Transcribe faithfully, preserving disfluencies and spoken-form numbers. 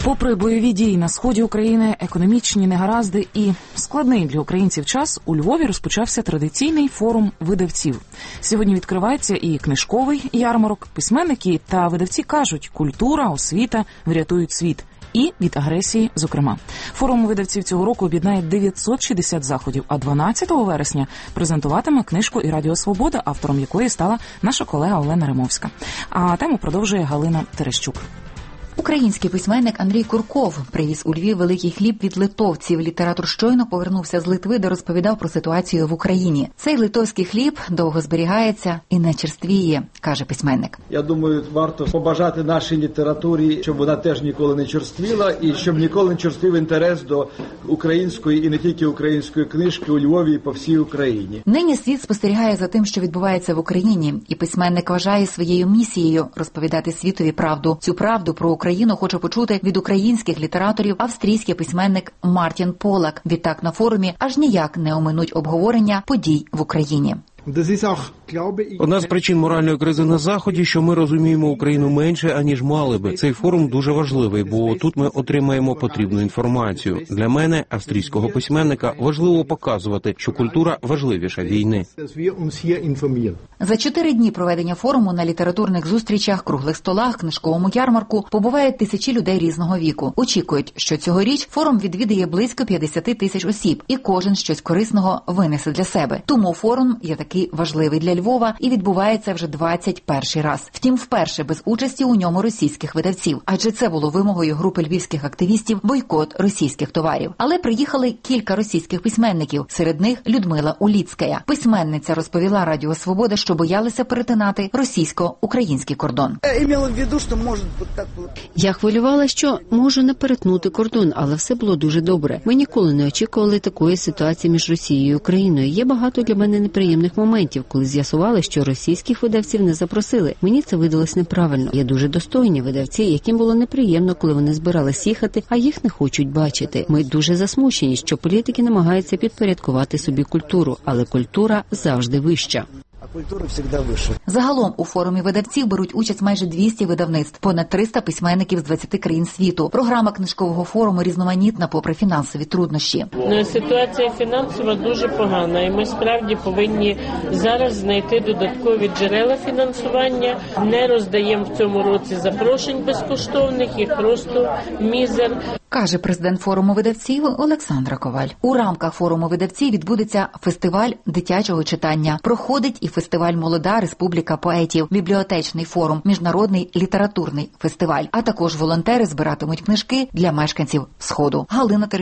Попри бойові дії на сході України, економічні негаразди і складний для українців час, у Львові розпочався традиційний форум видавців. Сьогодні відкривається і книжковий ярмарок. Письменники та видавці кажуть, культура, освіта врятують світ. І від агресії, зокрема. Форум видавців цього року об'єднає дев'ятсот шістдесят заходів, а дванадцятого вересня презентуватиме книжку і Радіо Свобода, автором якої стала наша колега Олена Римовська. А тему продовжує Галина Терещук. Український письменник Андрій Курков привіз у Львів великий хліб від литовців. Літератор щойно повернувся з Литви, де розповідав про ситуацію в Україні. Цей литовський хліб довго зберігається і не черствіє, каже письменник. Я думаю, варто побажати нашій літературі, щоб вона теж ніколи не черствіла і щоб ніколи не черствів інтерес до української і не тільки української книжки у Львові і по всій Україні. Нині світ спостерігає за тим, що відбувається в Україні, і письменник вважає своєю місією розповідати світові правду. Цю правду про Україну Україну хоче почути від українських літераторів австрійський письменник Мартін Полак. Відтак на форумі аж ніяк не оминуть обговорення подій в Україні. Одна з причин моральної кризи на Заході, що ми розуміємо Україну менше, аніж мали би. Цей форум дуже важливий, бо тут ми отримаємо потрібну інформацію. Для мене, австрійського письменника, важливо показувати, що культура важливіша війни. За чотири дні проведення форуму на літературних зустрічах, круглих столах, книжковому ярмарку побувають тисячі людей різного віку. Очікують, що цьогоріч форум відвідає близько п'ятдесят тисяч осіб, і кожен щось корисного винесе для себе. Тому форум є такий важливий для Львова і відбувається вже двадцять перший раз. Втім, вперше без участі у ньому російських видавців, адже це було вимогою групи львівських активістів бойкот російських товарів. Але приїхали кілька російських письменників, серед них Людмила Уліцька. Письменниця розповіла Радіо Свобода, що боялися перетинати російсько-український кордон. Я хвилювала, що можу не перетнути кордон, але все було дуже добре. Ми ніколи не очікували такої ситуації між Росією і Україною. Є багато для мене неприємних моментів, коли з'ясували, що російських видавців не запросили. Мені це видалось неправильно. Є дуже достойні видавці, яким було неприємно, коли вони збирались їхати, а їх не хочуть бачити. Ми дуже засмучені, що політики намагаються підпорядкувати собі культуру, але культура завжди вища. Культура завжди вища. Загалом у форумі видавців беруть участь майже двісті видавництв, понад триста письменників з двадцяти країн світу. Програма книжкового форуму різноманітна попри фінансові труднощі. Ситуація фінансова дуже погана, і ми справді повинні зараз знайти додаткові джерела фінансування. Не роздаємо в цьому році запрошень безкоштовних, їх просто мізер. Каже президент форуму видавців Олександра Коваль. У рамках форуму видавців відбудеться фестиваль дитячого читання. Проходить і фестиваль «Молода республіка поетів», бібліотечний форум, міжнародний літературний фестиваль. А також волонтери збиратимуть книжки для мешканців Сходу. Галина